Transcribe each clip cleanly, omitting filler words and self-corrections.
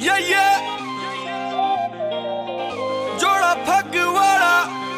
जोड़ा फग वाला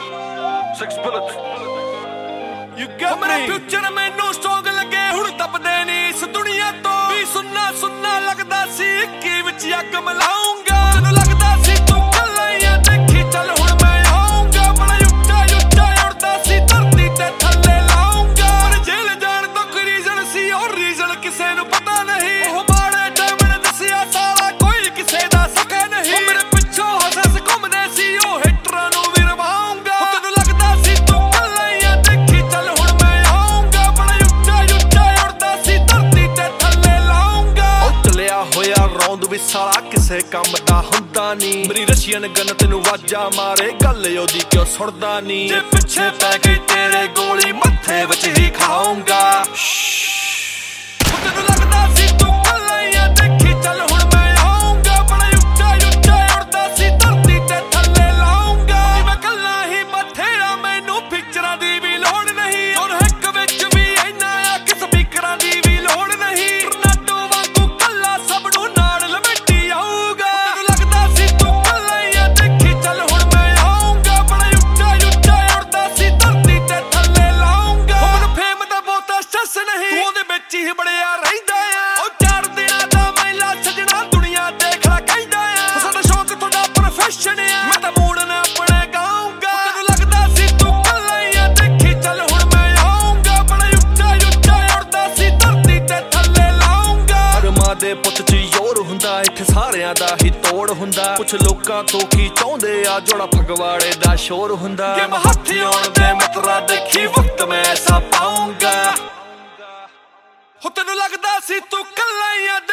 मेरा फ्यूचर मैनू स्ट्रोंग लगे हुण तपदे नी इस दुनिया तो भी सुनना सुनना लगदा सी इक्की विच अग मलाऊंगा तैनू लगदा सी तू कल्ला ही आ देखी चल हुण मैं आऊंगा बड़ा उच्चा उच्चा उड़दा सी धरती ते थल्ले लाऊंगा पर जेल जान तो कोई रीजन सी और रीजन किसे नू पता नहीं ओह माड़े टाइम ने दसिया सारा कोई किसे दा सके नहीं मेरे पिछों हंस घुमदे सी ओ हिटरां नू भी रवाऊंगा तैनू लगदा सी तू कल्ला ही आ देखी चल हुण मैं आऊंगा बड़ा उच्चा उच्चा उड़दा सी धरती ते थल्ले लाऊंगा ओ चलिया होया रौंद भी साला किसे काम दा हुंदा नी मेरी रशियन गन तैनू वाजा मारे गल ओदी क्यों सुणदा नी जे पिछे पै गई तेरे गोली मत्थे विच ही खाऊंगा तैनू लगदा सी तू कल्ला ही आ देखी चल हुण मैं आऊंगा बड़ा उच्चा उच्चा उड़दा सी धरती ते थल्ले लाऊंगा मैं कल्ला ही बथेरा मैनू पिक्चरां दी भी लोड़ नहीं और हिक विच भी इन्ना आ कि स्पीकरां दी भी लोड़ नहीं टोरनाडो वांगू कल्ला सब नू नाल लपेटी आऊंगा तैनू लगदा सी तू कल्ला ही आ देखी चल हुण मैं आऊंगा बड़ा उच्चा उच्चा उड़दा सी धरती ते थल्ले लाऊंगा मैनू फेम दा बहुता स्ट्रेस नहीं तू ओहदे विच ही बड़िया रहिंदा आ ओ चार दिनां दा मैला सजना दुनिया देख ला कहंदा आ साडा शौक तुहाडा प्रोफैशन आ मैं तां मूड ना अपने गाऊंगा तैनू लगदा सी तू कल्ला ही आ देखी चल हुण मैं आऊंगा बड़ा उच्चा उच्चा उड़दा सी धरती ते थल्ले लाऊंगा हर मां दे पुੱਤ च ਜ਼ੋਰ ਹੁੰਦਾ ਇੱਥੇ ਸਾਰਿਆਂ ਦਾ ਹੀ ਤੋੜ ਹੁੰਦਾ ਕੁਛ ਲੋਕਾਂ ਤੋਂ ਕੀ ਚਾਹੁੰਦੇ ਆ ਜੋੜਾ ਫਗਵਾੜੇ ਦਾ ਸ਼ੋਰ ਹੁੰਦਾ ਕਿ ਮੈਂ ਹੱਥ ਆਉਣ ਦੇ ਮਤਰਾ ਦੇਖੀ ਵਕਤ ਮੈਂ ਐਸਾ ਪਾਉਂਗਾ ਹੋ ਤੈਨੂੰ ਲੱਗਦਾ ਸੀ ਤੂੰ ਕੱਲਾ ਹੀ ਆ